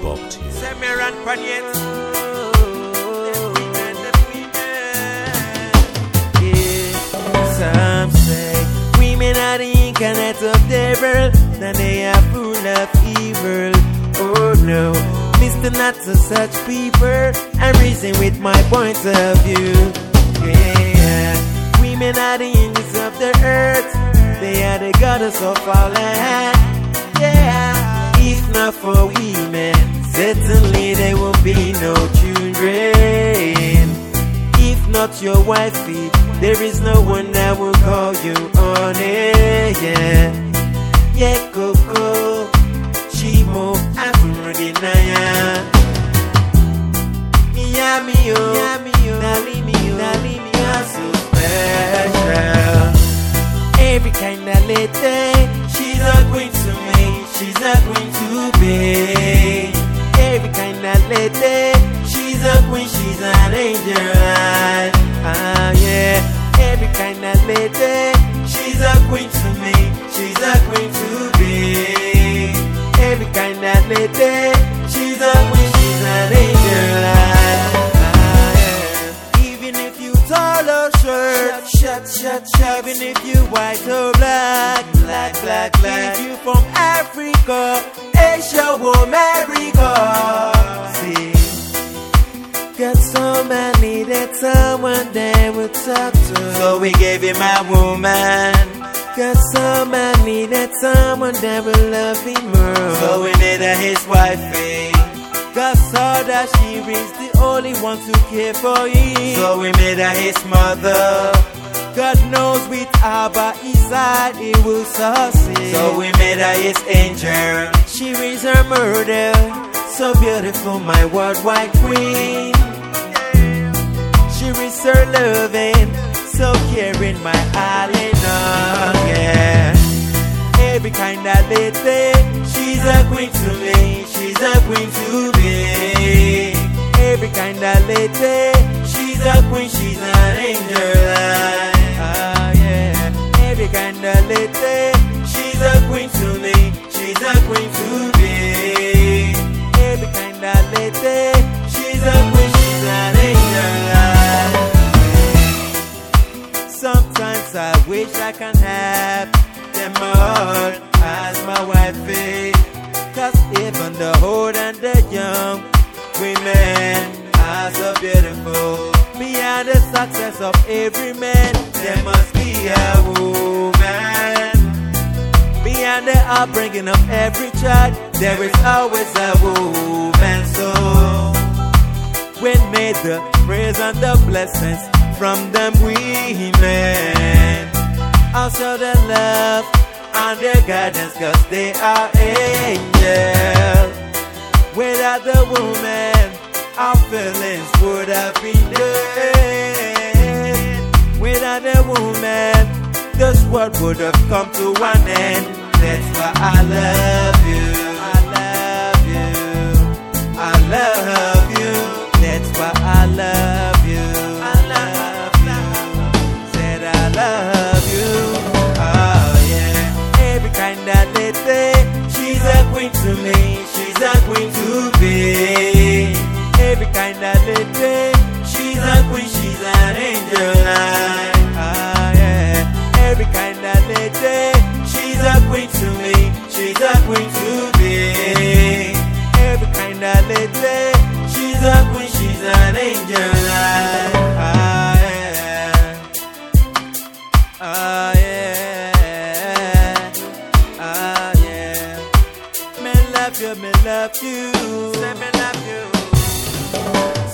bucked here. Semeran Panyet. Some say women are the incarnate of devil, and they are full of evil. Oh no, listen not to such people and reason with my point of view. Yeah, women are the angels of the earth, they are the goddess of our land. Yeah, if not for women, certainly there will be no children. If not your wifey, there is no one that will call you on it. Yeah, yeah, Coco, Chimo, Afro-Dinaya. Yami, Nalimi, so special. Every kind of lady, she's a queen to me, she's a queen to be. Every kind of lady, she's a queen, she's an angel. Yeah, every kind of lady, she's a queen to me, she's a queen to be. Every kind of lady, she's a queen, she's an angel. Yeah. Even if you tall or short, shut, even if you white or black, if you from Africa, Asia or America. See, got so many that someone there would talk to. So we gave him a woman. Got so many that someone that will love him more. So we made her his wifey. God saw that she is the only one to care for him. So we made her his mother. God knows with her by his side he will succeed. So we made her his angel. She is her murder. So beautiful, my worldwide queen. She is her loving, so caring, my all in all. Yeah, every kind of lady, she's a queen to me, she's a queen to be. Every kind of lady, she's a queen, she's an angel. Yeah, every kind of lady, she's a queen to me, she's a queen to be. Every kind of lady, she's a queen, she's an angel. Sometimes I wish I can have them all as my wifey. Cause even the old and the young women are so beautiful. Beyond the success of every man, there must be a woman. Beyond the upbringing of every child, there is always a woman. So when may the praise and the blessings from them women, also the love and their guidance, cause they are angels. Without the woman, our feelings would have been dead. Without the woman, this world would have come to an end. That's why I love you, I love you, I love you. That's why I love you, I love you. Said I love you. Oh yeah. Every kind of lady, she's a queen to me, she's a queen to be. Every kind of lady, she's a queen, she's an angel. Yeah. Every kind of lady, she's a queen to me, she's a queen to be. Every kind of lady, she's a queen, she's an angel. Me love you, say me love you.